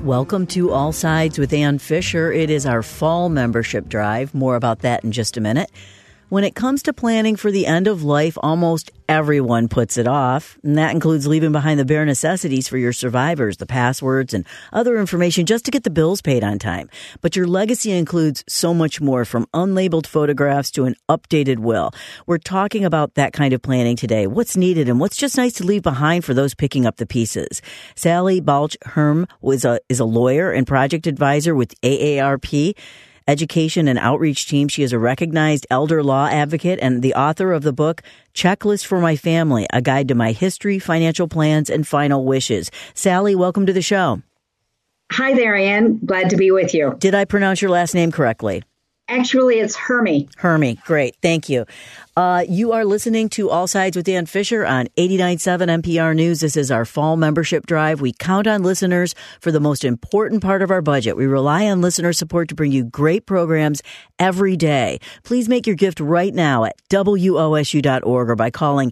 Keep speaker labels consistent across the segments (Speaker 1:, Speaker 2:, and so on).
Speaker 1: Welcome to All Sides with Ann Fisher. It is our fall membership drive. More about that in just a minute. When it comes to planning for the end of life, almost everyone puts it off, and that includes leaving behind the bare necessities for your survivors, the passwords and other information just to get the bills paid on time. But your legacy includes so much more, from unlabeled photographs to an updated will. We're talking about that kind of planning today, what's needed and what's just nice to leave behind for those picking up the pieces. Sally Balch-Herm is a lawyer and project advisor with AARP Education and Outreach Team. She is a recognized elder law advocate and the author of the book, Checklist for My Family, A Guide to My History, Financial Plans, and Final Wishes. Sally, welcome to the show.
Speaker 2: Hi there, Ann. Glad to be with you.
Speaker 1: Did I pronounce your last name correctly?
Speaker 2: Actually, it's Hermy.
Speaker 1: Hermy. Great. Thank you. You are listening to All Sides with Ann Fisher on 89.7 NPR News. This is our fall membership drive. We count on listeners for the most important part of our budget. We rely on listener support to bring you great programs every day. Please make your gift right now at WOSU.org or by calling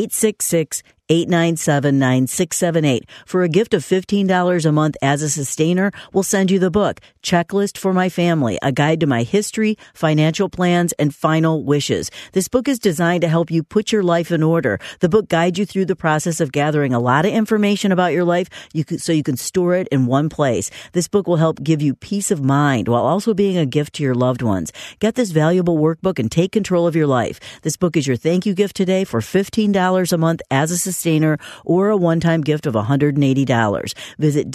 Speaker 1: 866-897-9678. For a gift of $15 a month as a sustainer, we'll send you the book, Checklist for My Family, A Guide to My History, Financial Plans, and Final Wishes. This book is designed to help you put your life in order. The book guides you through the process of gathering a lot of information about your life so you can store it in one place. This book will help give you peace of mind while also being a gift to your loved ones. Get this valuable workbook and take control of your life. This book is your thank you gift today for $15 a month as a sustainer or a one-time gift of $180. Visit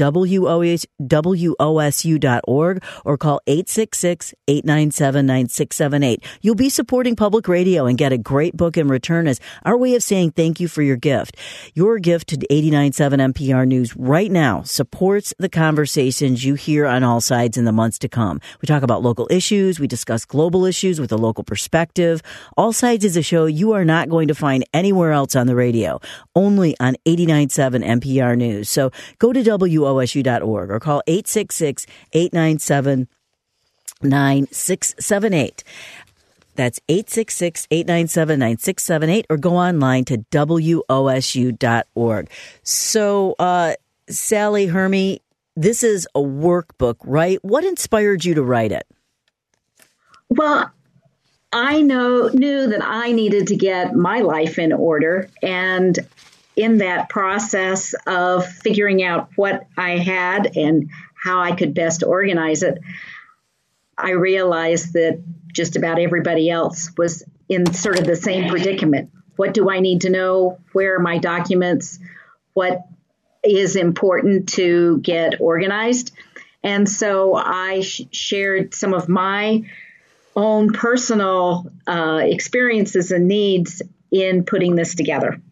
Speaker 1: WOSU.org or call 866-897-9678. You'll be supporting public radio and get a great book in return as our way of saying thank you for your gift. Your gift to 89.7 NPR News right now supports the conversations you hear on All Sides in the months to come. We talk about local issues. We discuss global issues with a local perspective. All Sides is a show you are not going to find anywhere else on the radio, only on 89.7 NPR News. So go to WOSU.org or call 866-897-9678. That's 866-897-9678, or go online to WOSU.org. So, Sally Hermy, this is a workbook, right? What inspired you to write it?
Speaker 2: Well, I knew that I needed to get my life in order, and in that process of figuring out what I had and how I could best organize it, I realized that just about everybody else was in sort of the same predicament. What do I need to know? Where are my documents? What is important to get organized? And so I shared some of my own personal experiences and needs in putting this together.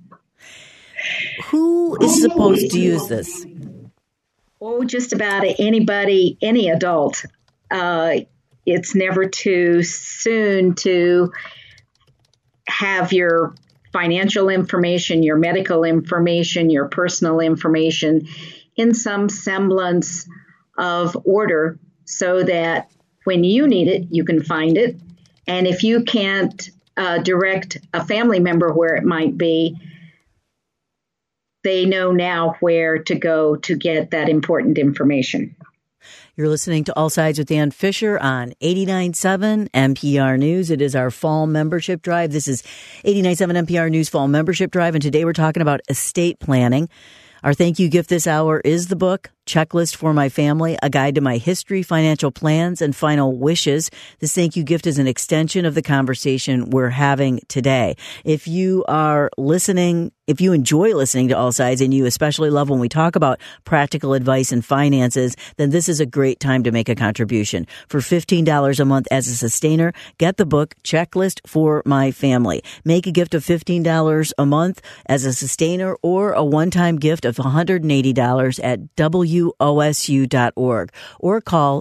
Speaker 1: Who is supposed to use this?
Speaker 2: Oh, just about anybody, any adult. It's never too soon to have your financial information, your medical information, your personal information in some semblance of order so that when you need it, you can find it. And if you can't direct a family member where it might be, they know now where to go to get that important information.
Speaker 1: You're listening to All Sides with Ann Fisher on 89.7 NPR News. It is our fall membership drive. This is 89.7 NPR News Fall Membership Drive, and today we're talking about estate planning. Our thank you gift this hour is the book, Checklist for My Family, A Guide to My History, Financial Plans, and Final Wishes. This thank you gift is an extension of the conversation we're having today. If you are listening, if you enjoy listening to All Sides and you especially love when we talk about practical advice and finances, then this is a great time to make a contribution. For $15 a month as a sustainer, get the book, Checklist for My Family. Make a gift of $15 a month as a sustainer or a one-time gift of $180 at WOSU.org or call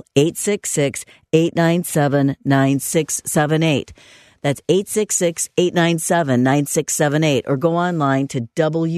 Speaker 1: 866-897-9678. That's 866-897-9678, or go online to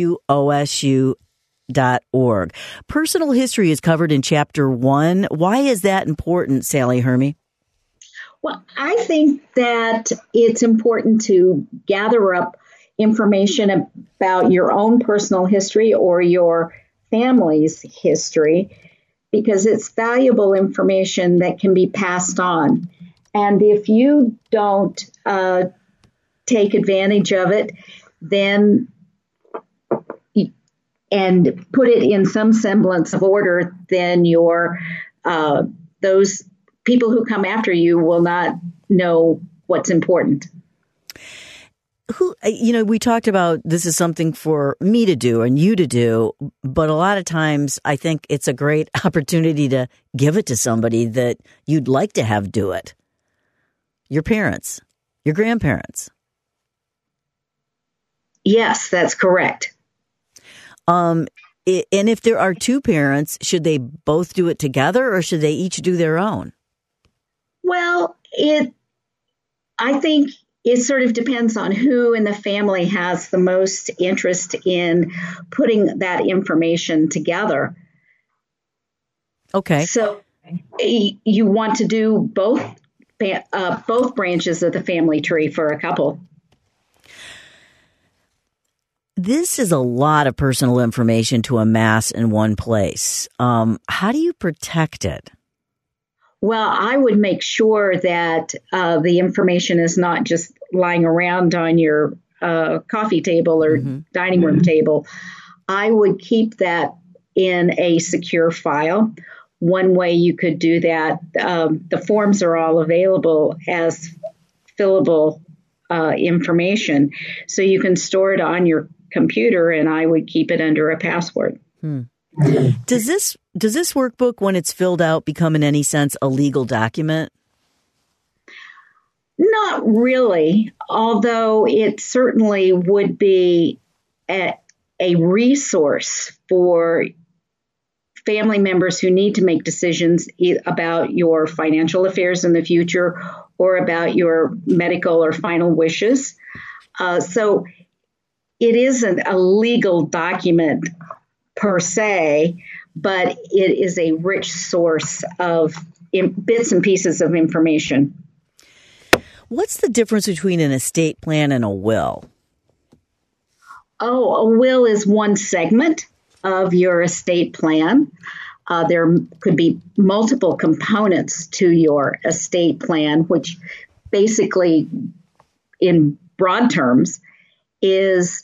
Speaker 1: WOSU.org. Personal history is covered in Chapter 1. Why is that important, Sally Hermy?
Speaker 2: Well, I think that it's important to gather up information about your own personal history or your family's history because it's valuable information that can be passed on. And if you don't take advantage of it, then and put it in some semblance of order, then those people who come after you will not know what's important.
Speaker 1: We talked about this is something for me to do and you to do, but a lot of times I think it's a great opportunity to give it to somebody that you'd like to have do it. Your parents, your grandparents.
Speaker 2: Yes, that's correct.
Speaker 1: And if there are two parents, should they both do it together or should they each do their own?
Speaker 2: Well, I think it sort of depends on who in the family has the most interest in putting that information together.
Speaker 1: Okay.
Speaker 2: So you want to do both branches of the family tree for a couple.
Speaker 1: This is a lot of personal information to amass in one place. How do you protect it?
Speaker 2: Well, I would make sure that the information is not just lying around on your coffee table or dining room table. I would keep that in a secure file. One way you could do that, the forms are all available as fillable information, so you can store it on your computer, and I would keep it under a password.
Speaker 1: Does this workbook, when it's filled out, become in any sense a legal document?
Speaker 2: Not really, although it certainly would be a resource for family members who need to make decisions about your financial affairs in the future or about your medical or final wishes. So it isn't a legal document per se, but it is a rich source of bits and pieces of information.
Speaker 1: What's the difference between an estate plan and a will?
Speaker 2: Oh, a will is one segment of your estate plan. There could be multiple components to your estate plan, which basically, in broad terms, is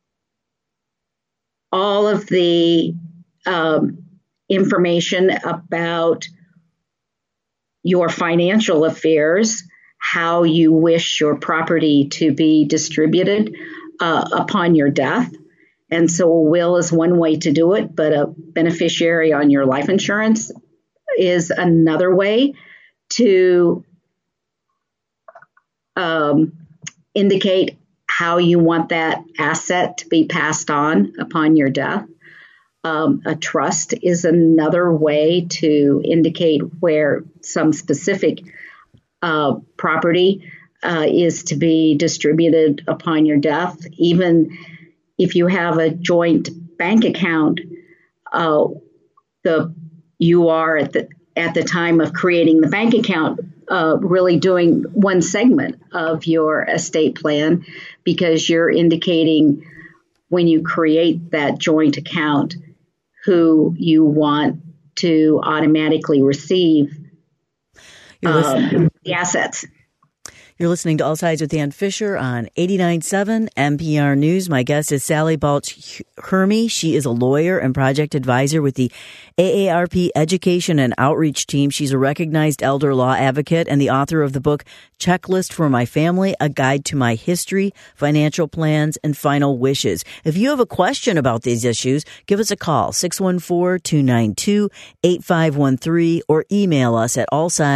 Speaker 2: all of the information about your financial affairs, how you wish your property to be distributed upon your death. And so a will is one way to do it, but a beneficiary on your life insurance is another way to indicate how you want that asset to be passed on upon your death. A trust is another way to indicate where some specific property is to be distributed upon your death. Even if you have a joint bank account, you are at the time of creating the bank account really doing one segment of your estate plan, because you're indicating when you create that joint account who you want to automatically receive the assets.
Speaker 1: You're listening to All Sides with Ann Fisher on 89.7 NPR News. My guest is Sally Balch Hermy. She is a lawyer and project advisor with the AARP Education and Outreach Team. She's a recognized elder law advocate and the author of the book Checklist for My Family, A Guide to My History, Financial Plans, and Final Wishes. If you have a question about these issues, give us a call, 614-292-8513, or email us at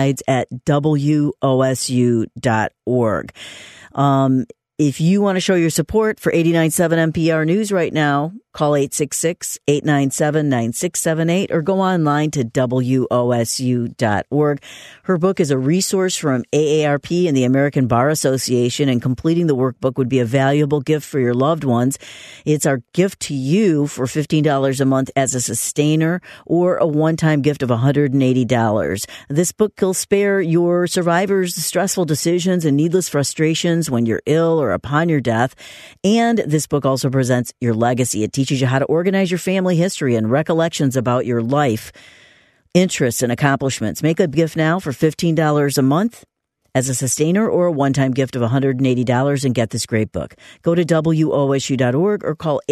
Speaker 1: allsides@wosu.org. If you want to show your support for 89.7 NPR News right now, call 866-897-9678 or go online to wosu.org. Her book is a resource from AARP and the American Bar Association, and completing the workbook would be a valuable gift for your loved ones. It's our gift to you for $15 a month as a sustainer, or a one-time gift of $180. This book will spare your survivors stressful decisions and needless frustrations when you're ill or upon your death. And this book also presents your legacy. It teaches you how to organize your family history and recollections about your life interests, and accomplishments. Make a gift now for $15 a month as a sustainer or a one-time gift of $180 and get this great book. Go to WOSU.org or call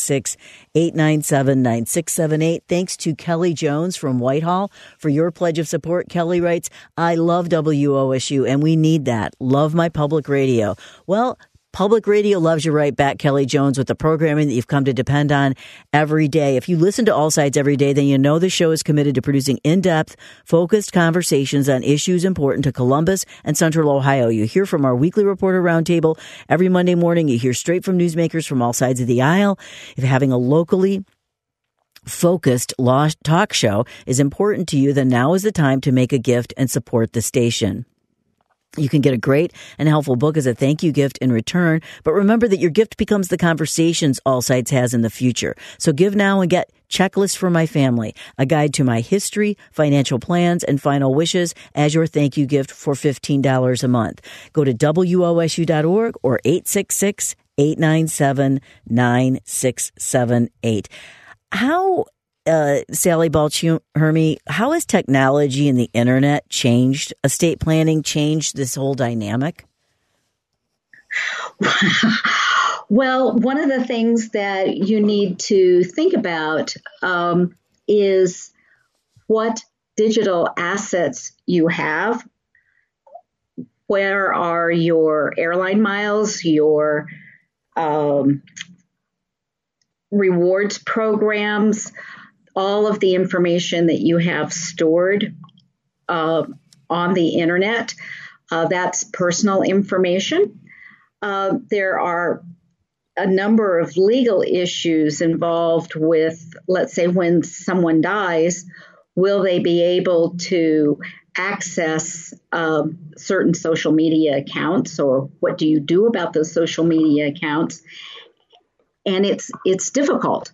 Speaker 1: 866-897-9678. Thanks to Kelly Jones from Whitehall for your pledge of support. Kelly writes, I love WOSU and we need that. Love my public radio. Well, public radio loves you right back, Kelly Jones, with the programming that you've come to depend on every day. If you listen to All Sides every day, then you know the show is committed to producing in-depth, focused conversations on issues important to Columbus and Central Ohio. You hear from our weekly reporter roundtable every Monday morning. You hear straight from newsmakers from all sides of the aisle. If having a locally focused law talk show is important to you, then now is the time to make a gift and support the station. You can get a great and helpful book as a thank you gift in return, but remember that your gift becomes the conversations All Sides has in the future. So give now and get Checklist for My Family, a guide to my history, financial plans, and final wishes as your thank you gift for $15 a month. Go to WOSU.org or 866-897-9678. How Sally Balch-Hermy, how has technology and the internet changed estate planning, changed this whole dynamic?
Speaker 2: Well, one of the things that you need to think about is what digital assets you have. Where are your airline miles, your rewards programs, all of the information that you have stored on the internet. That's personal information. There are a number of legal issues involved with, let's say, when someone dies, will they be able to access certain social media accounts, or what do you do about those social media accounts? And it's difficult.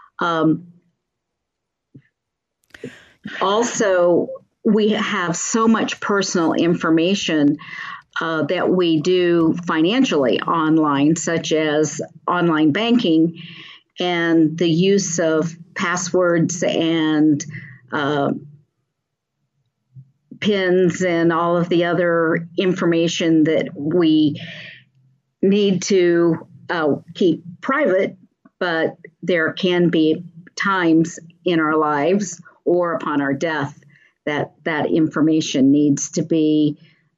Speaker 2: Also, we have so much personal information that we do financially online, such as online banking and the use of passwords and PINs and all of the other information that we need to keep private, but there can be times in our lives or upon our death that information needs to be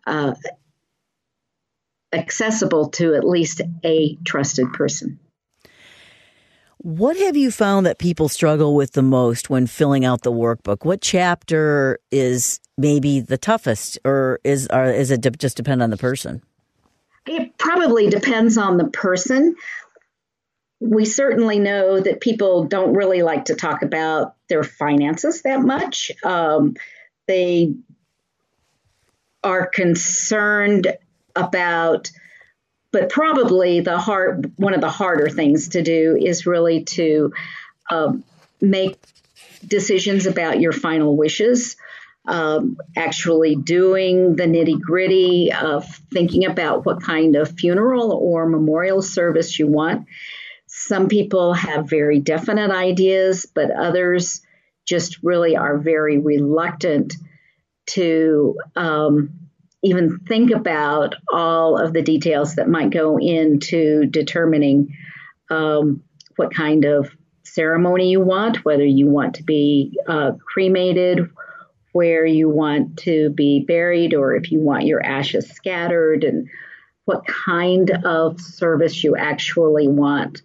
Speaker 2: accessible to at least a trusted person.
Speaker 1: What have you found that people struggle with the most when filling out the workbook? What chapter is maybe the toughest, or is it just depend on the person?
Speaker 2: It probably depends on the person. We certainly know that people don't really like to talk about their finances that much. They are concerned about, but probably one of the harder things to do is really to make decisions about your final wishes, actually doing the nitty-gritty of thinking about what kind of funeral or memorial service you want. Some people have very definite ideas, but others just really are very reluctant to even think about all of the details that might go into determining what kind of ceremony you want, whether you want to be cremated, where you want to be buried, or if you want your ashes scattered, and what kind of service you actually want.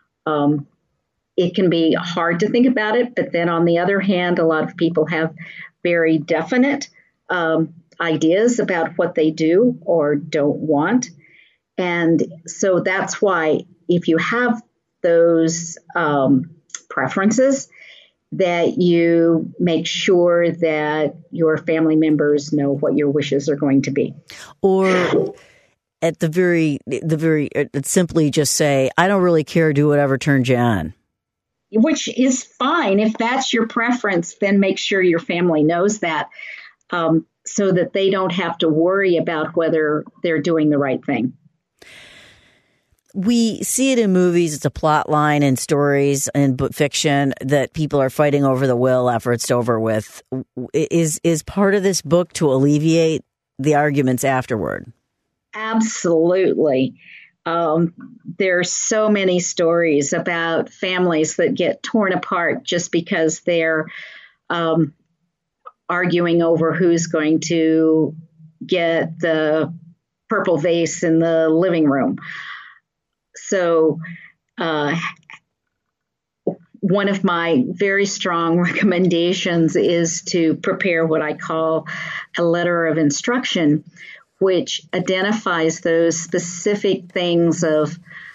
Speaker 2: It can be hard to think about it, but then on the other hand, a lot of people have very definite ideas about what they do or don't want. And so that's why if you have those preferences, that you make sure that your family members know what your wishes are going to be.
Speaker 1: Or at the very simply just say, I don't really care, do whatever turns you on.
Speaker 2: Which is fine. If that's your preference, then make sure your family knows that, so that they don't have to worry about whether they're doing the right thing.
Speaker 1: We see it in movies. It's a plot line in stories and fiction that people are fighting over the will after it's over with. Is part of this book to alleviate the arguments afterward?
Speaker 2: Absolutely. There's so many stories about families that get torn apart just because they're arguing over who's going to get the purple vase in the living room. So one of my very strong recommendations is to prepare what I call a letter of instruction, which identifies those specific things of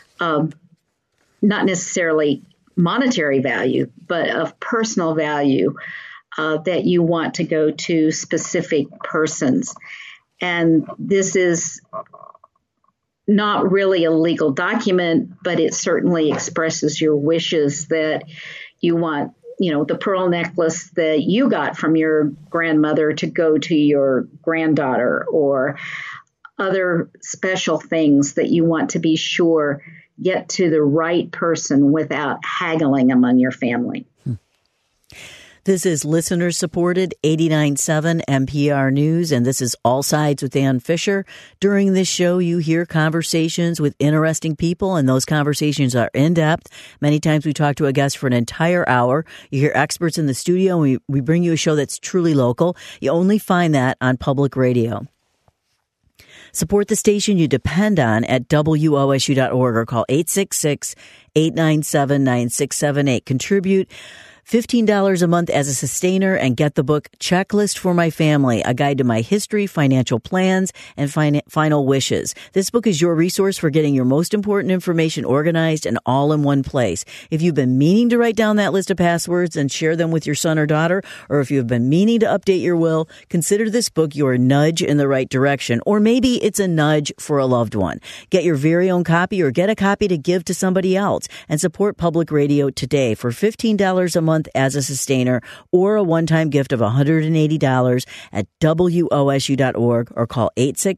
Speaker 2: not necessarily monetary value, but of personal value that you want to go to specific persons. And this is not really a legal document, but it certainly expresses your wishes that you want, the pearl necklace that you got from your grandmother to go to your granddaughter, or other special things that you want to be sure get to the right person without haggling among your family.
Speaker 1: This is listener-supported 89.7 NPR News, and this is All Sides with Ann Fisher. During this show, you hear conversations with interesting people, and those conversations are in-depth. Many times we talk to a guest for an entire hour. You hear experts in the studio, and we bring you a show that's truly local. You only find that on public radio. Support the station you depend on at WOSU.org or call 866-897-9678. Contribute $15 a month as a sustainer and get the book Checklist for My Family, a guide to my history, financial plans, and final wishes. This book is your resource for getting your most important information organized and all in one place. If you've been meaning to write down that list of passwords and share them with your son or daughter, or if you've been meaning to update your will, consider this book your nudge in the right direction. Or maybe it's a nudge for a loved one. Get your very own copy or get a copy to give to somebody else and support public radio today for $15 a month as a sustainer or a one-time gift of $180 at WOSU.org or call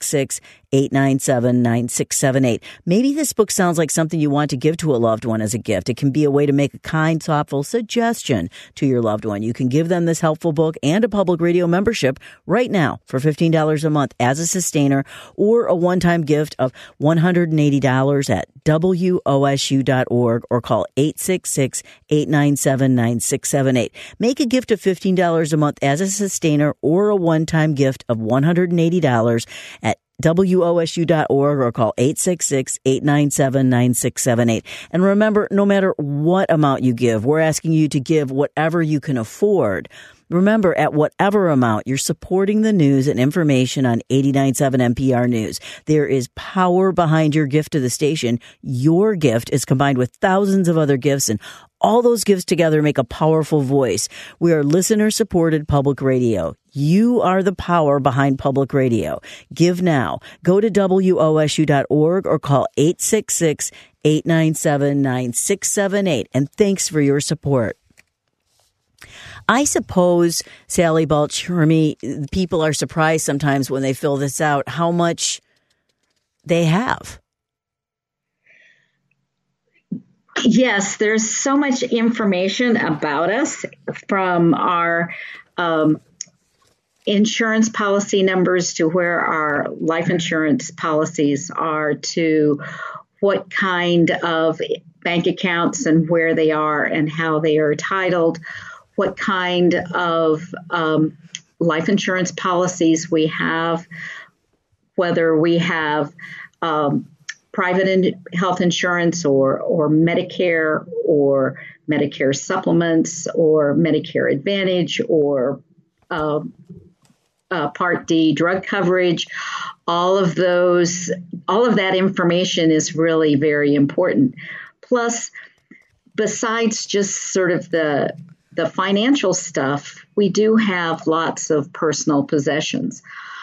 Speaker 1: 866-897-9678. Maybe this book sounds like something you want to give to a loved one as a gift. It can be a way to make a kind, thoughtful suggestion to your loved one. You can give them this helpful book and a public radio membership right now for $15 a month as a sustainer or a one-time gift of $180 at WOSU.org or call 866-897-9678. Make a gift of $15 a month as a sustainer or a one-time gift of $180 at WOSU.org or call 866-897-9678. And remember, no matter what amount you give, we're asking you to give whatever you can afford. Remember, at whatever amount, you're supporting the news and information on 89.7 NPR News. There is power behind your gift to the station. Your gift is combined with thousands of other gifts, and all those gifts together make a powerful voice. We are listener-supported public radio. You are the power behind public radio. Give now. Go to WOSU.org or call 866-897-9678. And thanks for your support. I suppose, Sally Balch-Hermy, people are surprised sometimes when they fill this out how much they have.
Speaker 2: Yes, there's so much information about us, from our insurance policy numbers to where our life insurance policies are, to what kind of bank accounts and where they are and how they are titled, what kind of life insurance policies we have, whether we have private health insurance or Medicare or Medicare supplements or Medicare Advantage or Part D drug coverage. All of that information is really very important. Plus, besides just sort of the financial stuff, we do have lots of personal possessions.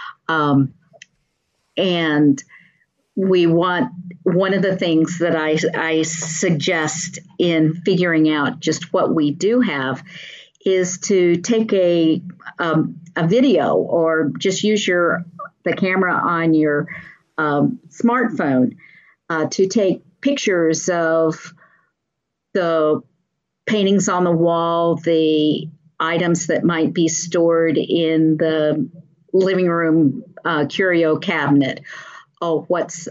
Speaker 2: And we want, one of the things that I suggest in figuring out just what we do have is to take a video or just use the camera on your smartphone to take pictures of the paintings on the wall, the items that might be stored in the living room curio cabinet, what's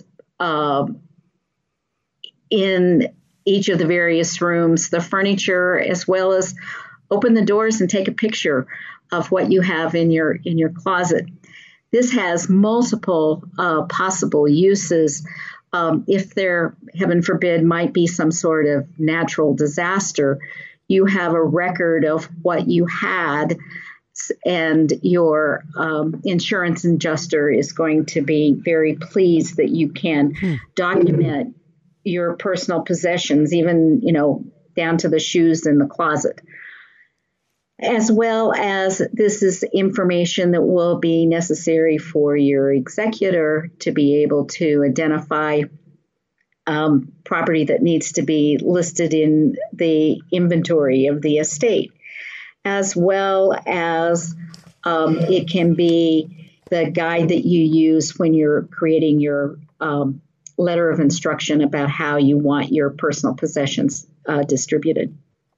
Speaker 2: in each of the various rooms, the furniture, as well as open the doors and take a picture of what you have in your closet. This has multiple possible uses. If there, heaven forbid, might be some sort of natural disaster, you have a record of what you had, and your insurance adjuster is going to be very pleased that you can document your personal possessions, even, down to the shoes in the closet. As well as this is information that will be necessary for your executor to be able to identify property that needs to be listed in the inventory of the estate, as well as it can be the guide that you use when you're creating your letter of instruction about how you want your personal possessions distributed.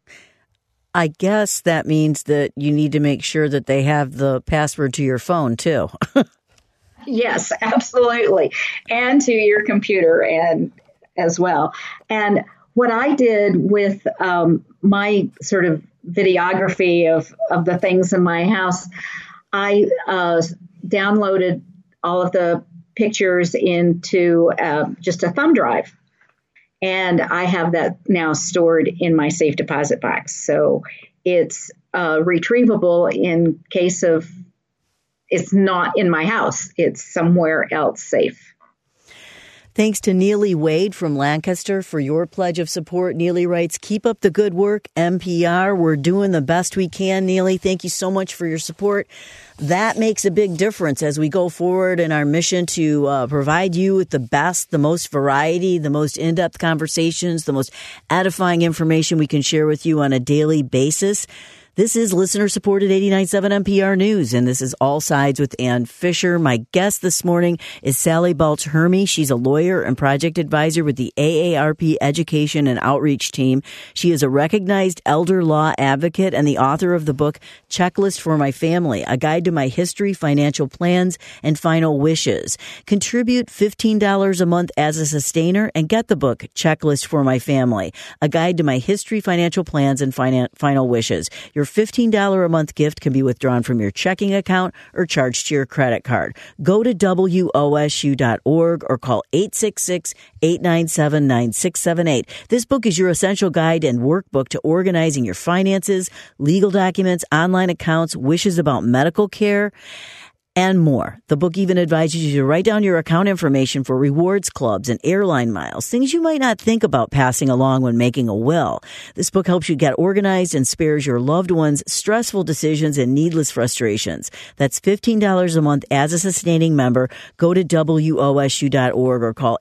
Speaker 1: I guess that means that you need to make sure that they have the password to your phone, too.
Speaker 2: Yes, absolutely. And to your computer and as well. And what I did with my sort of videography of the things in my house, I downloaded all of the pictures into just a thumb drive. And I have that now stored in my safe deposit box. So it's retrievable in case of it's not in my house. It's somewhere else safe.
Speaker 1: Thanks to Neely Wade from Lancaster for your pledge of support. Neely writes, keep up the good work, NPR. We're doing the best we can, Neely. Thank you so much for your support. That makes a big difference as we go forward in our mission to provide you with the best, the most variety, the most in-depth conversations, the most edifying information we can share with you on a daily basis. This is listener-supported 89.7 NPR News, and this is All Sides with Ann Fisher. My guest this morning is Sally Balch-Hermy. She's a lawyer and project advisor with the AARP Education and Outreach Team. She is a recognized elder law advocate and the author of the book Checklist for My Family, A Guide to My History, Financial Plans, and Final Wishes. Contribute $15 a month as a sustainer and get the book Checklist for My Family, A Guide to My History, Financial Plans, and Final Wishes. Your $15 a month gift can be withdrawn from your checking account or charged to your credit card. Go to WOSU.org or call 866-897-9678. This book is your essential guide and workbook to organizing your finances, legal documents, online accounts, wishes about medical care, and more. The book even advises you to write down your account information for rewards clubs and airline miles, things you might not think about passing along when making a will. This book helps you get organized and spares your loved ones stressful decisions and needless frustrations. That's $15 a month as a sustaining member. Go to WOSU.org or call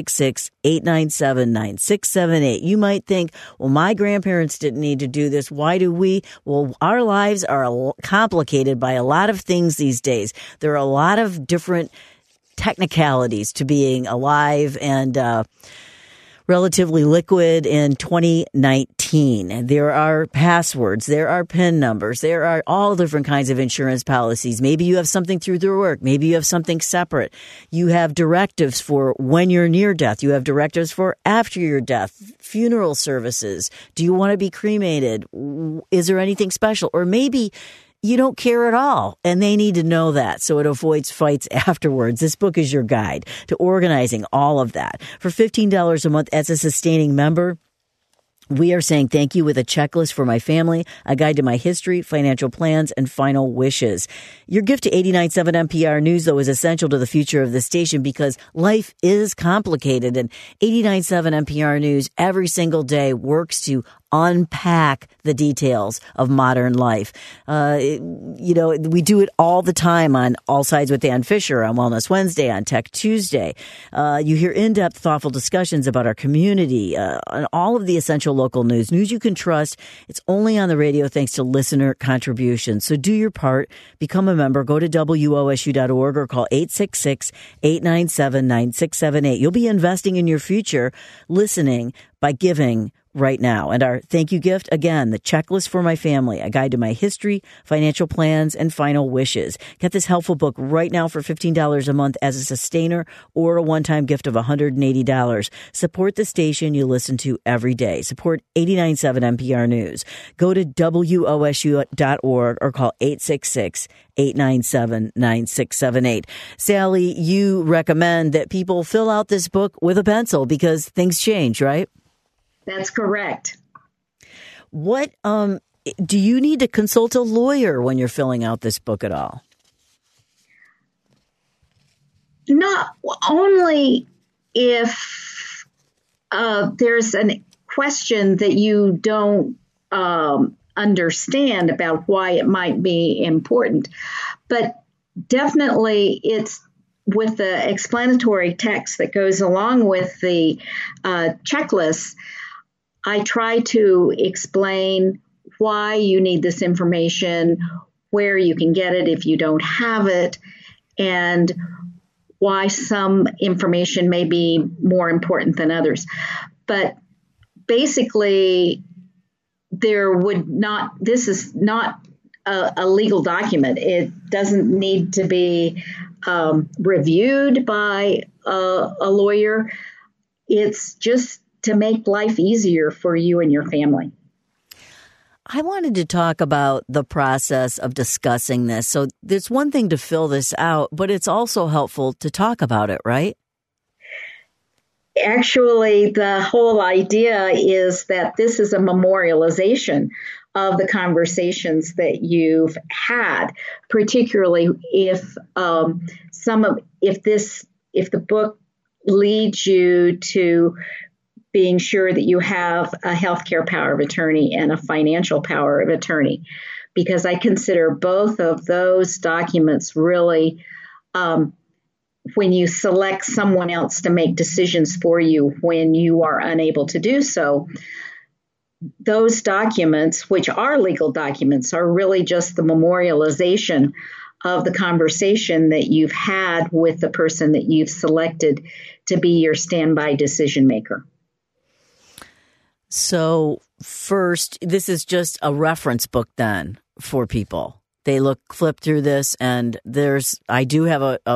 Speaker 1: 866-897-9678. You might think, well, my grandparents didn't need to do this. Why do we? Well, our lives are complicated by a lot of things these days. There are a lot of different technicalities to being alive and relatively liquid in 2019. There are passwords, there are PIN numbers, there are all different kinds of insurance policies. Maybe you have something through their work. Maybe you have something separate. You have directives for when you're near death. You have directives for after your death, funeral services. Do you want to be cremated? Is there anything special? Or maybe you don't care at all, and they need to know that so it avoids fights afterwards. This book is your guide to organizing all of that. For $15 a month as a sustaining member, we are saying thank you with a checklist for my family, a guide to my history, financial plans, and final wishes. Your gift to 89.7 NPR News, though, is essential to the future of the station because life is complicated, and 89.7 NPR News every single day works to unpack the details of modern life. We do it all the time on All Sides with Ann Fisher, on Wellness Wednesday, on Tech Tuesday. You hear in-depth, thoughtful discussions about our community, on all of the essential local news you can trust. It's only on the radio thanks to listener contributions. So do your part. Become a member. Go to WOSU.org or call 866-897-9678. You'll be investing in your future listening by giving right now. And our thank you gift, again, the Checklist for My Family, a guide to my history, financial plans, and final wishes. Get this helpful book right now for $15 a month as a sustainer or a one-time gift of $180. Support the station you listen to every day. Support 89.7 NPR News. Go to WOSU.org or call 866-897-9678. Sally, you recommend that people fill out this book with a pencil because things change, right?
Speaker 2: That's correct.
Speaker 1: What do you need to consult a lawyer when you're filling out this book at all?
Speaker 2: Not only if there's a question that you don't understand about why it might be important, but definitely it's with the explanatory text that goes along with the checklist. I try to explain why you need this information, where you can get it if you don't have it, and why some information may be more important than others. But basically, this is not a legal document. It doesn't need to be reviewed by a lawyer. It's just to make life easier for you and your family.
Speaker 1: I wanted to talk about the process of discussing this. So there's one thing to fill this out, but it's also helpful to talk about it, right?
Speaker 2: Actually, the whole idea is that this is a memorialization of the conversations that you've had, particularly if if the book leads you to being sure that you have a healthcare power of attorney and a financial power of attorney, because I consider both of those documents really, when you select someone else to make decisions for you when you are unable to do so, those documents, which are legal documents, are really just the memorialization of the conversation that you've had with the person that you've selected to be your standby decision maker.
Speaker 1: So first, this is just a reference book then for people. They flip through this, and I do have a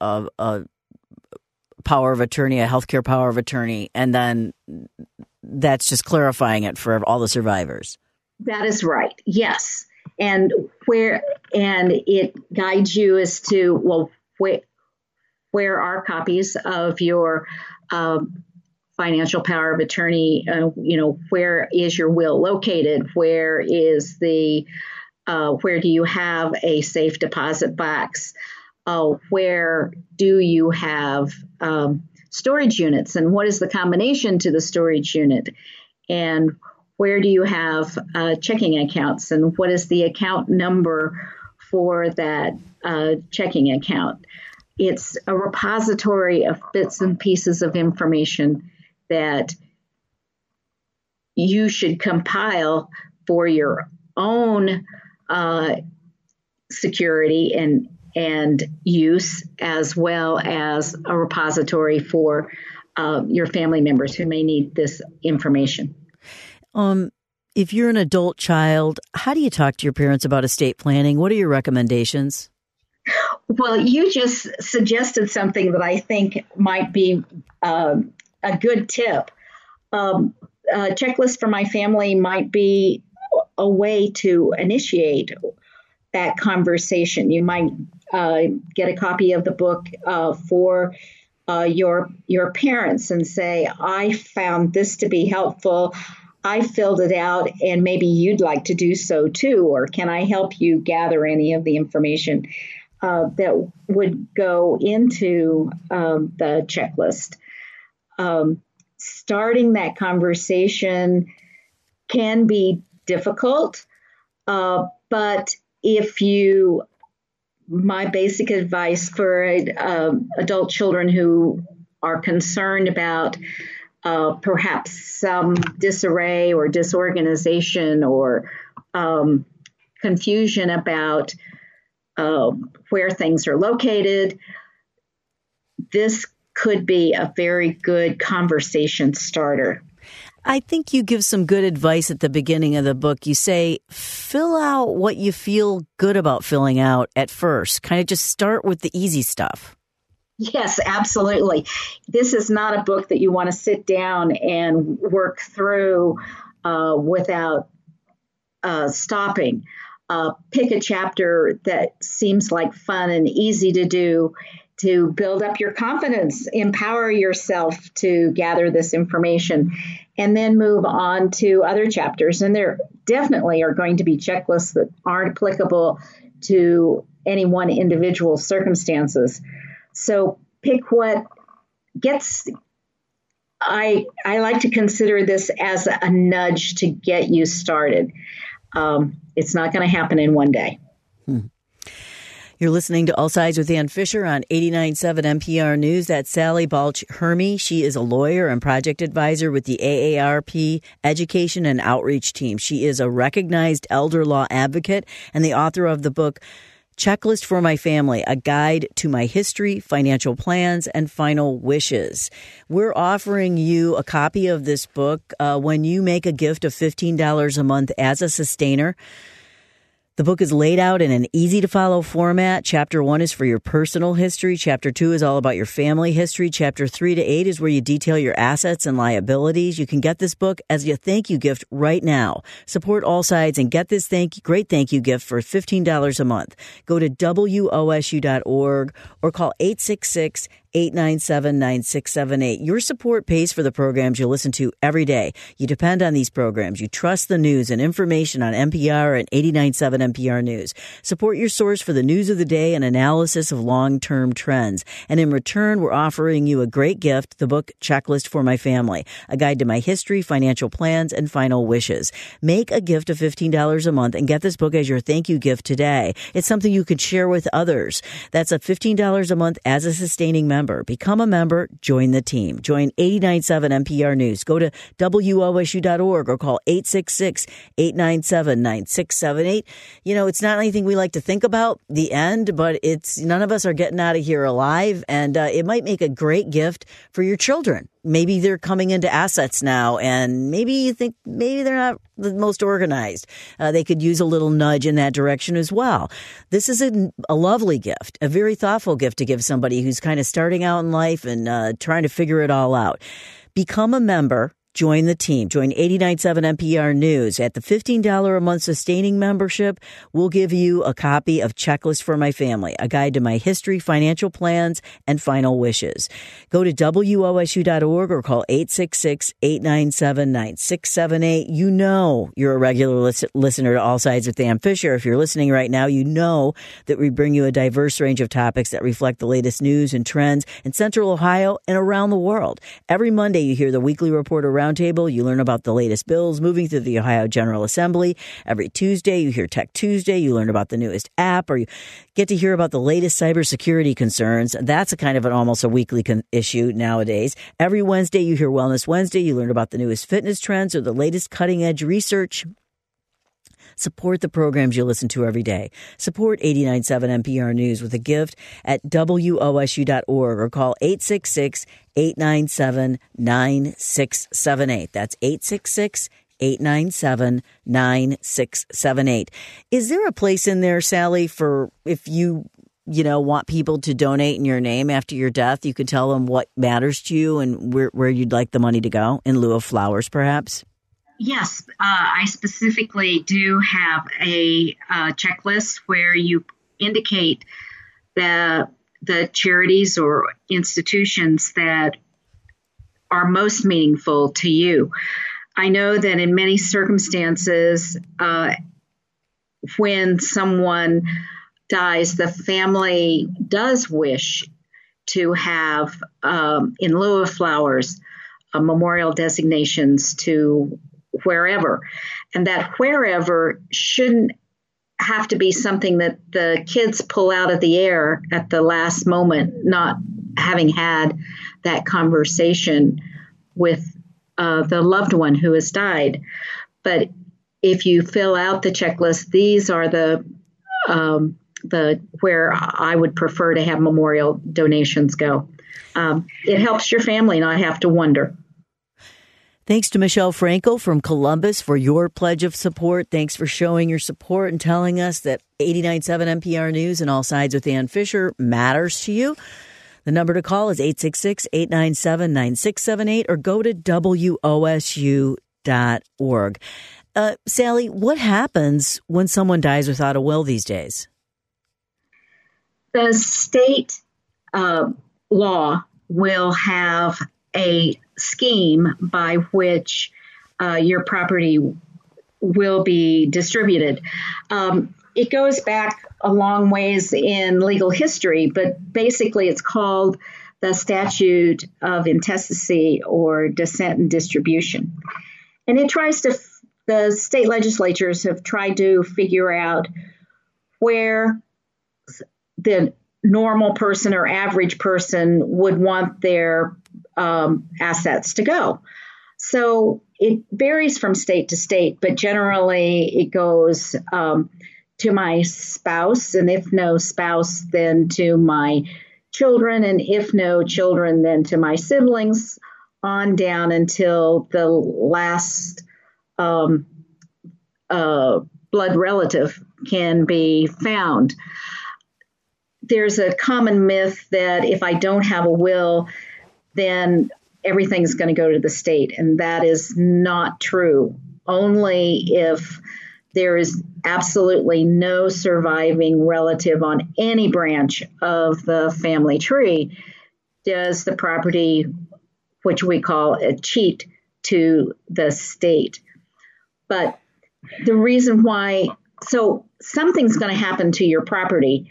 Speaker 1: power of attorney, a healthcare power of attorney, and then that's just clarifying it for all the survivors.
Speaker 2: That is right. Yes. And it guides you as to, where are copies of your financial power of attorney? Where is your will located? Where do you have a safe deposit box? Where do you have storage units, and what is the combination to the storage unit? And where do you have checking accounts, and what is the account number for that checking account? It's a repository of bits and pieces of information that you should compile for your own security and use, as well as a repository for your family members who may need this information.
Speaker 1: If you're an adult child, how do you talk to your parents about estate planning? What are your recommendations?
Speaker 2: Well, you just suggested something that I think might be a good tip. A checklist for my family might be a way to initiate that conversation. You might get a copy of the book for your parents and say, I found this to be helpful. I filled it out, and maybe you'd like to do so too, or can I help you gather any of the information that would go into the checklist? Starting that conversation can be difficult, but my basic advice for adult children who are concerned about perhaps some disarray or disorganization or confusion about where things are located, this could be a very good conversation starter.
Speaker 1: I think you give some good advice at the beginning of the book. You say, fill out what you feel good about filling out at first. Kind of just start with the easy stuff.
Speaker 2: Yes, absolutely. This is not a book that you want to sit down and work through without stopping. Pick a chapter that seems like fun and easy to do to build up your confidence, empower yourself to gather this information, and then move on to other chapters. And there definitely are going to be checklists that aren't applicable to any one individual circumstances. So pick what gets, I like to consider this as a nudge to get you started. It's not going to happen in one day.
Speaker 1: You're listening to All Sides with Ann Fisher on 89.7 NPR News. That's Sally Balch Hermy. She is a lawyer and project advisor with the AARP Education and Outreach Team. She is a recognized elder law advocate and the author of the book Checklist for My Family, a guide to my history, financial plans, and final wishes. We're offering you a copy of this book when you make a gift of $15 a month as a sustainer. The book is laid out in an easy-to-follow format. Chapter 1 is for your personal history. Chapter 2 is all about your family history. Chapter 3 to 8 is where you detail your assets and liabilities. You can get this book as a thank you gift right now. Support All Sides and get this great thank you gift for $15 a month. Go to WOSU.org or call 866-897-9678. Your support pays for the programs you listen to every day. You depend on these programs. You trust the news and information on NPR and 89.7 NPR News. Support your source for the news of the day and analysis of long-term trends. And in return, we're offering you a great gift, the book Checklist for My Family, a guide to my history, financial plans, and final wishes. Make a gift of $15 a month and get this book as your thank you gift today. It's something you could share with others. That's a $15 a month as a sustaining member. Become a member. Join the team. Join 89.7 NPR News. Go to WOSU.org or call 866-897-9678. You know, it's not anything we like to think about, the end, but none of us are getting out of here alive, and it might make a great gift for your children. Maybe they're coming into assets now, and maybe you think maybe they're not the most organized. They could use a little nudge in that direction as well. This is a lovely gift, a very thoughtful gift to give somebody who's kind of starting out in life and trying to figure it all out. Become a member. Join the team. Join 89.7 NPR News. At the $15 a month sustaining membership, we'll give you a copy of Checklist for My Family, a guide to my history, financial plans, and final wishes. Go to WOSU.org or call 866-897-9678. You know you're a regular listener to All Sides with Ann Fisher. If you're listening right now, you know that we bring you a diverse range of topics that reflect the latest news and trends in Central Ohio and around the world. Every Monday, you hear the weekly report Roundtable. You learn about the latest bills moving through the Ohio General Assembly. Every Tuesday, you hear Tech Tuesday. You learn about the newest app, or you get to hear about the latest cybersecurity concerns. That's a kind of almost a weekly issue nowadays. Every Wednesday, you hear Wellness Wednesday. You learn about the newest fitness trends or the latest cutting-edge research. Support the programs you listen to every day. Support 89.7 NPR News with a gift at WOSU.org or call 866-897-9678. That's 866-897-9678. Is there a place in there, Sally, for if you want people to donate in your name after your death, you could tell them what matters to you and where you'd like the money to go in lieu of flowers, perhaps?
Speaker 2: Yes, I specifically do have a checklist where you indicate the charities or institutions that are most meaningful to you. I know that in many circumstances, when someone dies, the family does wish to have, in lieu of flowers, memorial designations to wherever. And that wherever shouldn't have to be something that the kids pull out of the air at the last moment, not having had that conversation with the loved one who has died. But if you fill out the checklist, these are the where I would prefer to have memorial donations go. It helps your family not have to wonder.
Speaker 1: Thanks to Michelle Franco from Columbus for your pledge of support. Thanks for showing your support and telling us that 89.7 NPR News and All Sides with Ann Fisher matters to you. The number to call is 866-897-9678 or go to WOSU.org. Sally, what happens when someone dies without a will these days?
Speaker 2: The state law will have a scheme by which your property will be distributed. It goes back a long ways in legal history, but basically it's called the Statute of Intestacy or Descent and Distribution. And it tries to, the state legislatures have tried to figure out where the normal person or average person would want their assets to go. So it varies from state to state, but generally it goes to my spouse, and if no spouse, then to my children, and if no children, then to my siblings, on down until the last blood relative can be found. There's a common myth that if I don't have a will, then everything's going to go to the state, and that is not true. Only if there is absolutely no surviving relative on any branch of the family tree does the property, which we call a cheat, to the state. But the reason why, so something's going to happen to your property,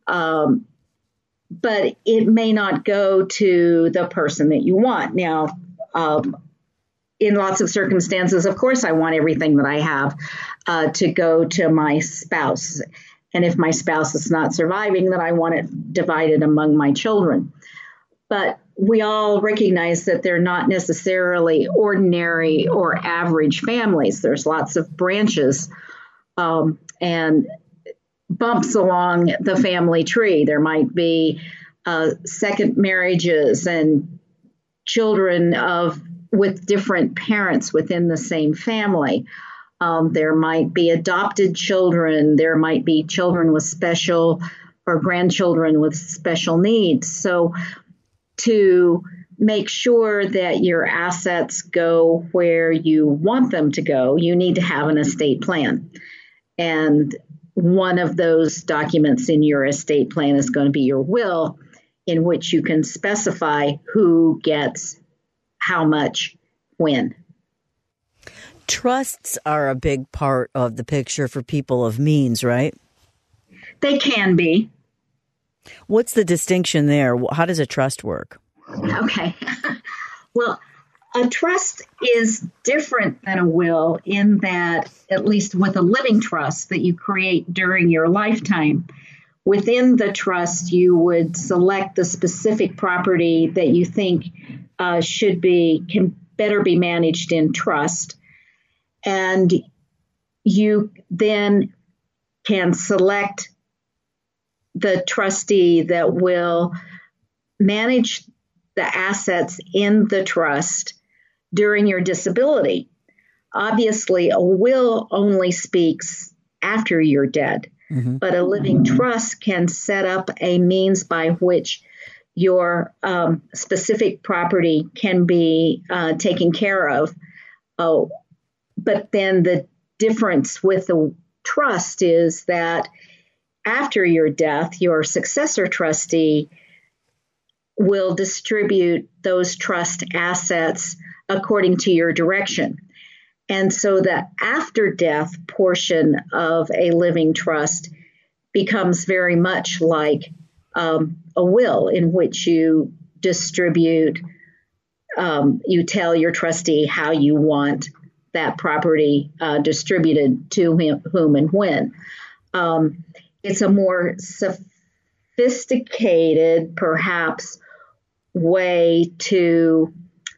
Speaker 2: but it may not go to the person that you want. Now, in lots of circumstances, of course, I want everything that I have to go to my spouse. And if my spouse is not surviving, then I want it divided among my children. But we all recognize that they're not necessarily ordinary or average families. There's lots of branches and bumps along the family tree. There might be second marriages and children with different parents within the same family. There might be adopted children. There might be children with special or grandchildren with special needs. So to make sure that your assets go where you want them to go, you need to have an estate plan. And one of those documents in your estate plan is going to be your will, in which you can specify who gets how much when.
Speaker 1: Trusts are a big part of the picture for people of means, right?
Speaker 2: They can be.
Speaker 1: What's the distinction there? How does a trust work?
Speaker 2: Okay. Well, a trust is different than a will in that, at least with a living trust that you create during your lifetime, within the trust, you would select the specific property that you think can better be managed in trust. And you then can select the trustee that will manage the assets in the trust during your disability. Obviously, a will only speaks after you're dead, but a living trust can set up a means by which your specific property can be taken care of. But then the difference with the trust is that after your death, your successor trustee will distribute those trust assets according to your direction. And so the after death portion of a living trust becomes very much like a will, in which you distribute, you tell your trustee how you want that property distributed to whom and when. It's a more sophisticated, perhaps, way to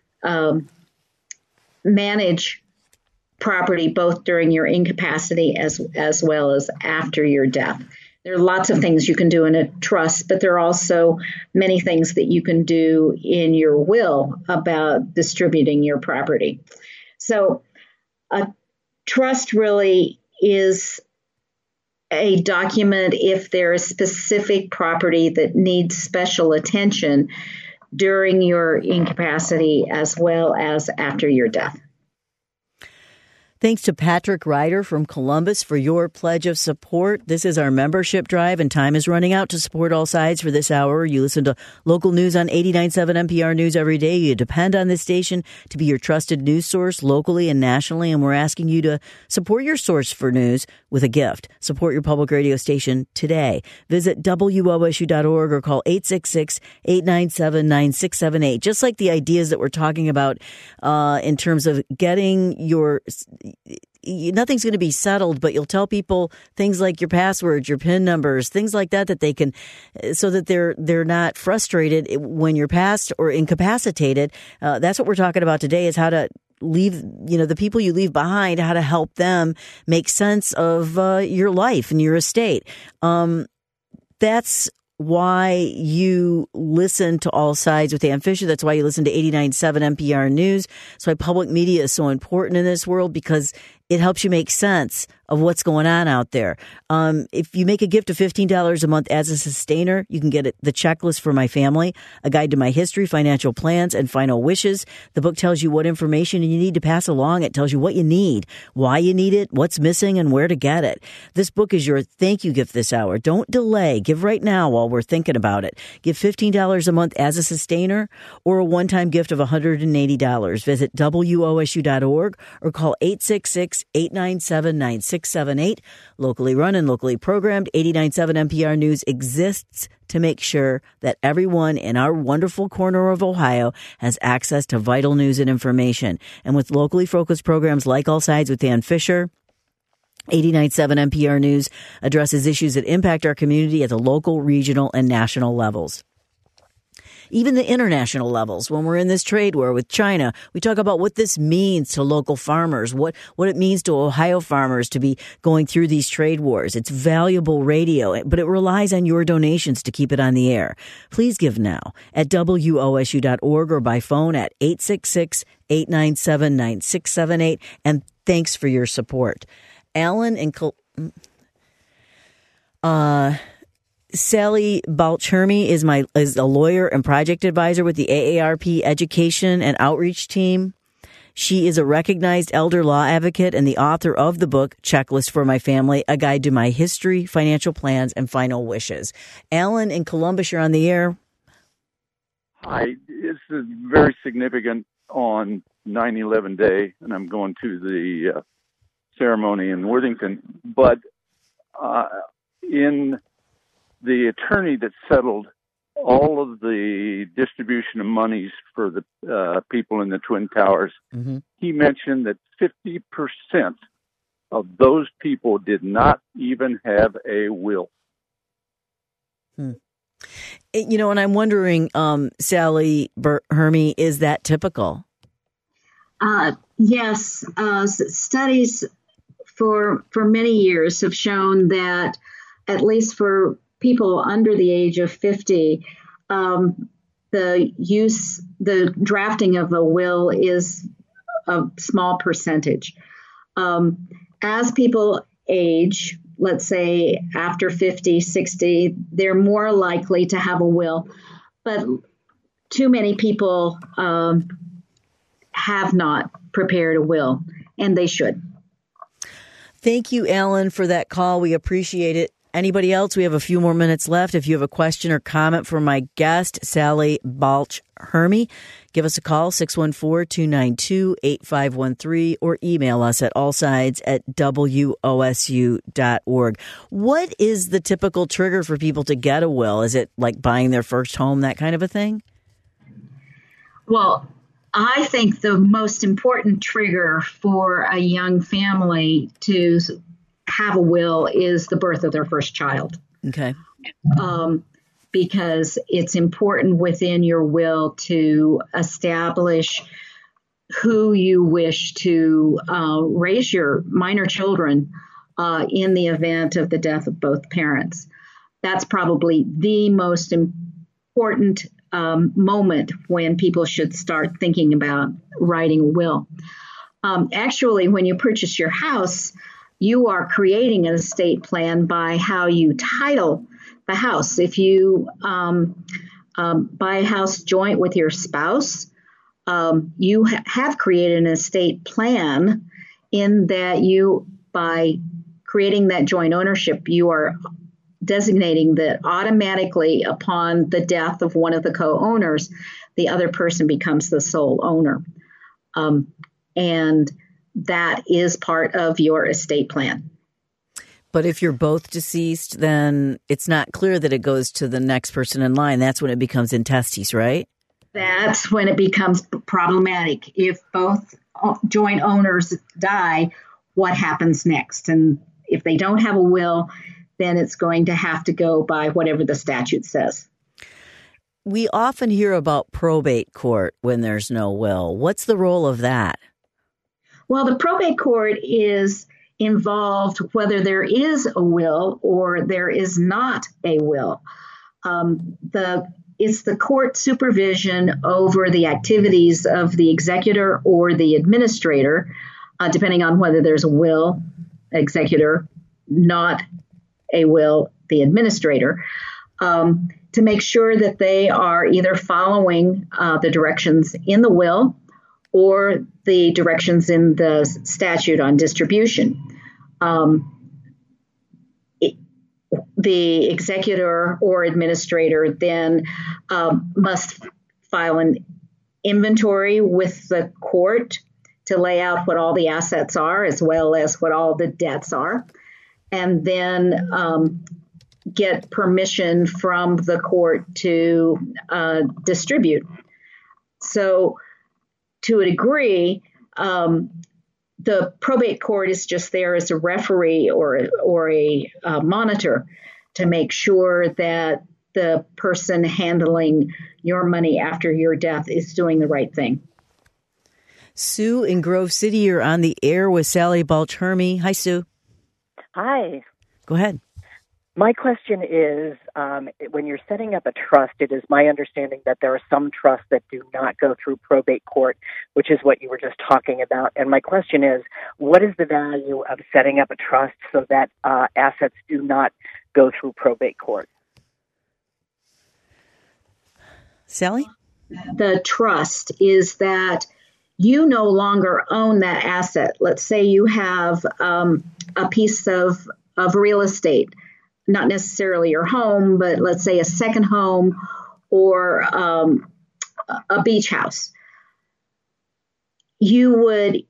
Speaker 2: manage property both during your incapacity as well as after your death. There are lots of things you can do in a trust, but there are also many things that you can do in your will about distributing your property. So a trust really is a document if there is specific property that needs special attention during your incapacity as well as after your death.
Speaker 1: Thanks to Patrick Ryder from Columbus for your pledge of support. This is our membership drive, and time is running out to support All Sides for this hour. You listen to local news on 89.7 NPR News every day. You depend on this station to be your trusted news source locally and nationally, and we're asking you to support your source for news with a gift. Support your public radio station today. Visit WOSU.org or call 866-897-9678. Just like the ideas that we're talking about in terms of getting your... Nothing's going to be settled, but you'll tell people things like your passwords, your PIN numbers, things like that they can, so that they're not frustrated when you're passed or incapacitated. That's what we're talking about today, is how to leave, the people you leave behind, how to help them make sense of your life and your estate. That's why you listen to All Sides with Ann Fisher. That's why you listen to 89.7 NPR News. That's why public media is so important in this world, because it helps you make sense of what's going on out there. If you make a gift of $15 a month as a sustainer, you can get the checklist for my family, a guide to my history, financial plans, and final wishes. The book tells you what information you need to pass along. It tells you what you need, why you need it, what's missing, and where to get it. This book is your thank you gift this hour. Don't delay. Give right now while we're thinking about it. Give $15 a month as a sustainer or a one-time gift of $180. Visit WOSU.org or call 866-897-9678. Locally run and locally programmed, 89.7 NPR News exists to make sure that everyone in our wonderful corner of Ohio has access to vital news and information. And with locally focused programs like All Sides with Ann Fisher, 89.7 NPR News addresses issues that impact our community at the local, regional, and national levels. Even the international levels. When we're in this trade war with China, we talk about what this means to local farmers, what it means to Ohio farmers to be going through these trade wars. It's valuable radio, but it relies on your donations to keep it on the air. Please give now at WOSU.org or by phone at 866-897-9678. And thanks for your support. Alan and Sally Balch-Hermy is a lawyer and project advisor with the AARP Education and Outreach Team. She is a recognized elder law advocate and the author of the book, Checklist for My Family, A Guide to My History, Financial Plans, and Final Wishes. Alan in Columbus, you're on the air.
Speaker 3: Hi. It's very significant on 9/11 day, and I'm going to the ceremony in Worthington. But in the attorney that settled all of the distribution of monies for the people in the Twin Towers, he mentioned that 50% of those people did not even have a will.
Speaker 1: And I'm wondering, Sally Hermy, is that typical?
Speaker 2: Yes. Studies for many years have shown that, at least for people under the age of 50, the drafting of a will is a small percentage. As people age, let's say after 50, 60, they're more likely to have a will. But too many people have not prepared a will, and they should.
Speaker 1: Thank you, Alan, for that call. We appreciate it. Anybody else? We have a few more minutes left. If you have a question or comment for my guest, Sally Balch-Hermy, give us a call, 614-292-8513, or email us at allsides@wosu.org. What is the typical trigger for people to get a will? Is it like buying their first home, that kind of a thing?
Speaker 2: Well, I think the most important trigger for a young family to have a will is the birth of their first child.
Speaker 1: Okay.
Speaker 2: Because it's important within your will to establish who you wish to raise your minor children in the event of the death of both parents. That's probably the most important moment when people should start thinking about writing a will. Actually, when you purchase your house, you are creating an estate plan by how you title the house. If you buy a house joint with your spouse, you have created an estate plan in that you, by creating that joint ownership, you are designating that automatically upon the death of one of the co-owners, the other person becomes the sole owner. And that is part of your estate plan.
Speaker 1: But if you're both deceased, then it's not clear that it goes to the next person in line. That's when it becomes intestes, right?
Speaker 2: That's when it becomes problematic. If both joint owners die, what happens next? And if they don't have a will, then it's going to have to go by whatever the statute says.
Speaker 1: We often hear about probate court when there's no will. What's the role of that?
Speaker 2: Well, the probate court is involved whether there is a will or there is not a will. It's the court supervision over the activities of the executor or the administrator, depending on whether there's a will, executor, not a will, the administrator, to make sure that they are either following the directions in the will or the directions in the statute on distribution. The executor or administrator then must file an inventory with the court to lay out what all the assets are as well as what all the debts are, and then get permission from the court to distribute. So to a degree, the probate court is just there as a referee or a monitor to make sure that the person handling your money after your death is doing the right thing.
Speaker 1: Sue in Grove City, you're on the air with Sally Balch-Hermy. Hi, Sue.
Speaker 4: Hi.
Speaker 1: Go ahead.
Speaker 4: My question is, when you're setting up a trust, it is my understanding that there are some trusts that do not go through probate court, which is what you were just talking about. And my question is, what is the value of setting up a trust so that assets do not go through probate court?
Speaker 1: Sally?
Speaker 2: The trust is that you no longer own that asset. Let's say you have a piece of real estate, not necessarily your home, but let's say a second home or a beach house. You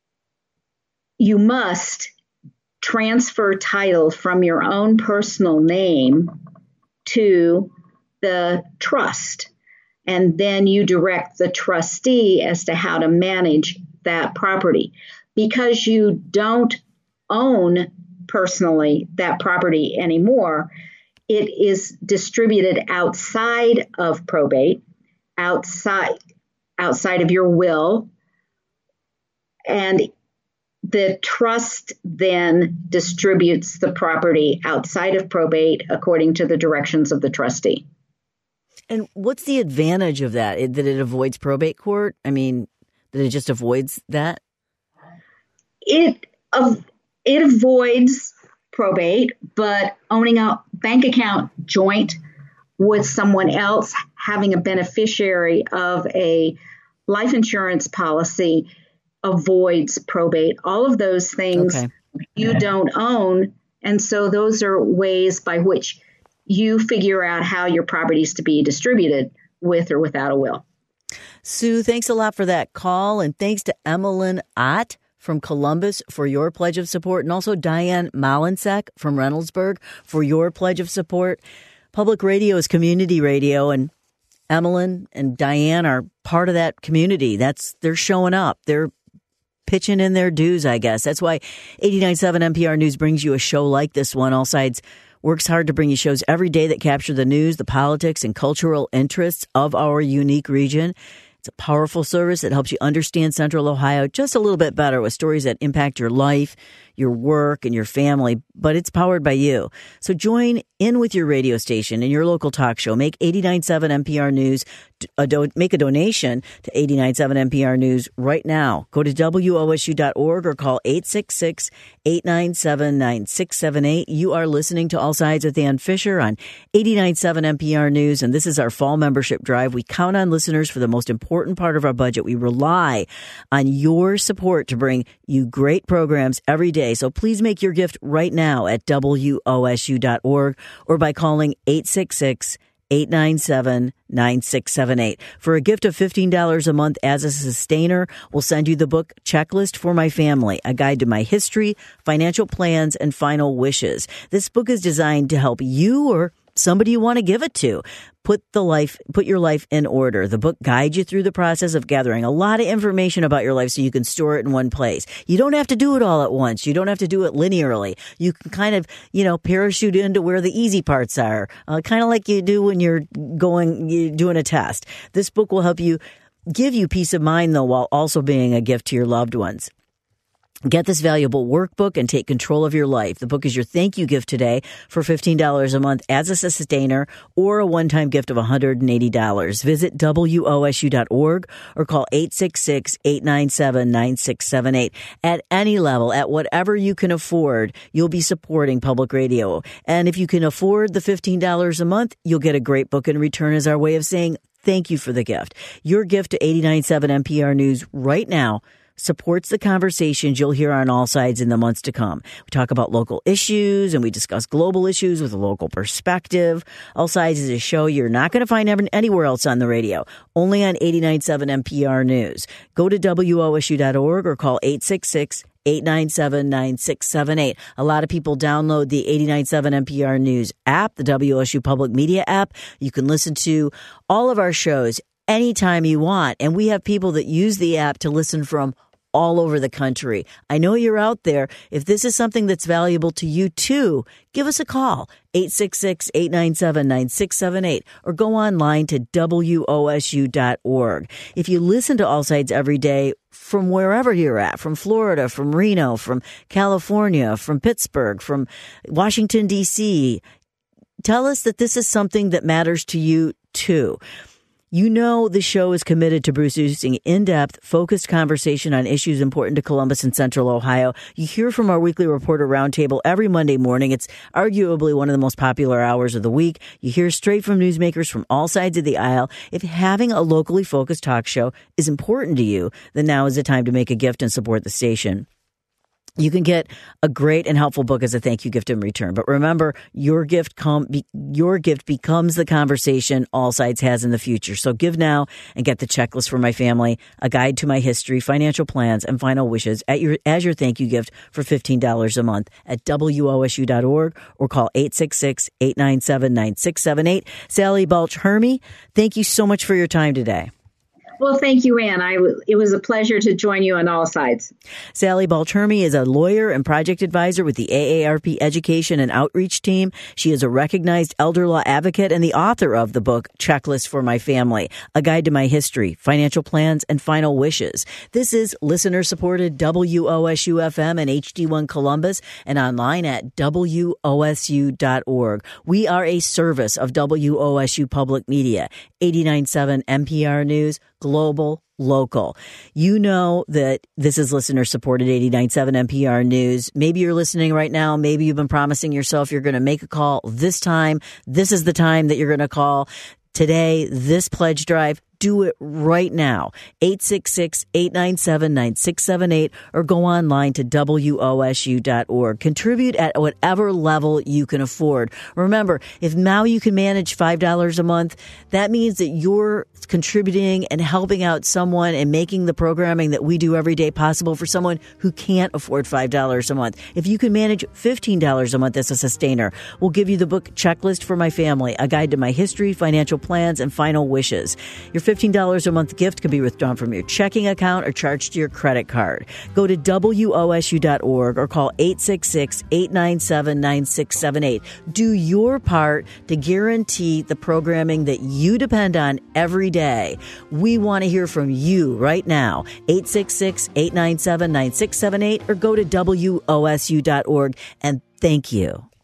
Speaker 2: must transfer title from your own personal name to the trust. And then you direct the trustee as to how to manage that property. Because you don't own personally that property anymore, it is distributed outside of probate, outside of your will, and the trust then distributes the property outside of probate according to the directions of the trustee.
Speaker 1: And what's the advantage of that? That it avoids probate court? I mean, that it just avoids that?
Speaker 2: It avoids probate, but owning a bank account joint with someone else, having a beneficiary of a life insurance policy avoids probate. All of those things you don't own. And so those are ways by which you figure out how your property is to be distributed with or without a will.
Speaker 1: Sue, thanks a lot for that call. And thanks to Emmeline Ott from Columbus for your pledge of support. And also Diane Malinsek from Reynoldsburg for your pledge of support. Public radio is community radio. And Emmeline and Diane are part of that community. They're showing up. They're pitching in their dues, I guess. That's why 89.7 NPR News brings you a show like this one. All Sides works hard to bring you shows every day that capture the news, the politics, and cultural interests of our unique region. It's a powerful service that helps you understand Central Ohio just a little bit better with stories that impact your life, your work, and your family, but it's powered by you. So join in with your radio station and your local talk show. Make 89.7 NPR News, make a donation to 89.7 NPR News right now. Go to WOSU.org or call 866-897-9678. You are listening to All Sides with Ann Fisher on 89.7 NPR News, and this is our fall membership drive. We count on listeners for the most important part of our budget. We rely on your support to bring you great programs every day. So please make your gift right now at WOSU.org or by calling 866-897-9678. For a gift of $15 a month as a sustainer, we'll send you the book Checklist for My Family, a guide to my history, financial plans, and final wishes. This book is designed to help you or somebody you want to give it to put your life in order. The book guides you through the process of gathering a lot of information about your life so you can store it in one place. You don't have to do it all at once. You don't have to do it linearly. You can kind of, parachute into where the easy parts are, kind of like you do when you're doing a test. This book will help you give you peace of mind, though, while also being a gift to your loved ones. Get this valuable workbook and take control of your life. The book is your thank you gift today for $15 a month as a sustainer or a one-time gift of $180. Visit WOSU.org or call 866-897-9678. At any level, at whatever you can afford, you'll be supporting public radio. And if you can afford the $15 a month, you'll get a great book in return as our way of saying thank you for the gift. Your gift to 89.7 NPR News right now supports the conversations you'll hear on All Sides in the months to come. We talk about local issues and we discuss global issues with a local perspective. All Sides is a show you're not going to find anywhere else on the radio, only on 89.7 NPR News. Go to WOSU.org or call 866-897-9678. A lot of people download the 89.7 NPR News app, the WSU Public Media app. You can listen to all of our shows anytime you want. And we have people that use the app to listen from all over the country. I know you're out there. If this is something that's valuable to you too, give us a call, 866-897-9678, or go online to WOSU.org. If you listen to All Sides every day from wherever you're at, from Florida, from Reno, from California, from Pittsburgh, from Washington, D.C., tell us that this is something that matters to you too. You know the show is committed to producing in-depth, focused conversation on issues important to Columbus and Central Ohio. You hear from our weekly Reporter Roundtable every Monday morning. It's arguably one of the most popular hours of the week. You hear straight from newsmakers from all sides of the aisle. If having a locally focused talk show is important to you, then now is the time to make a gift and support the station. You can get a great and helpful book as a thank you gift in return. But remember, your gift becomes the conversation All Sides has in the future. So give now and get the Checklist for My Family, a guide to my history, financial plans, and final wishes as your thank you gift for $15 a month at WOSU.org or call 866-897-9678. Sally Balch-Hermy, thank you so much for your time today.
Speaker 2: Well, thank you, Ann. It was a pleasure to join you on All Sides.
Speaker 1: Sally Balch-Hermy is a lawyer and project advisor with the AARP Education and Outreach Team. She is a recognized elder law advocate and the author of the book Checklist for My Family, a guide to my history, financial plans, and final wishes. This is listener-supported WOSU-FM and HD1 Columbus and online at WOSU.org. We are a service of WOSU Public Media, 89.7 NPR News, global, local. You know that this is listener-supported 89.7 NPR News. Maybe you're listening right now. Maybe you've been promising yourself you're going to make a call this time. This is the time that you're going to call. Today, this pledge drive Do it right now. 866-897-9678 or go online to WOSU.org. Contribute at whatever level you can afford. Remember, if now you can manage $5 a month, that means that you're contributing and helping out someone and making the programming that we do every day possible for someone who can't afford $5 a month. If you can manage $15 a month as a sustainer, we'll give you the book Checklist for My Family, a guide to my history, financial plans, and final wishes. Your $15 a month gift can be withdrawn from your checking account or charged to your credit card. Go to WOSU.org or call 866-897-9678. Do your part to guarantee the programming that you depend on every day. We want to hear from you right now. 866-897-9678 or go to WOSU.org, and thank you.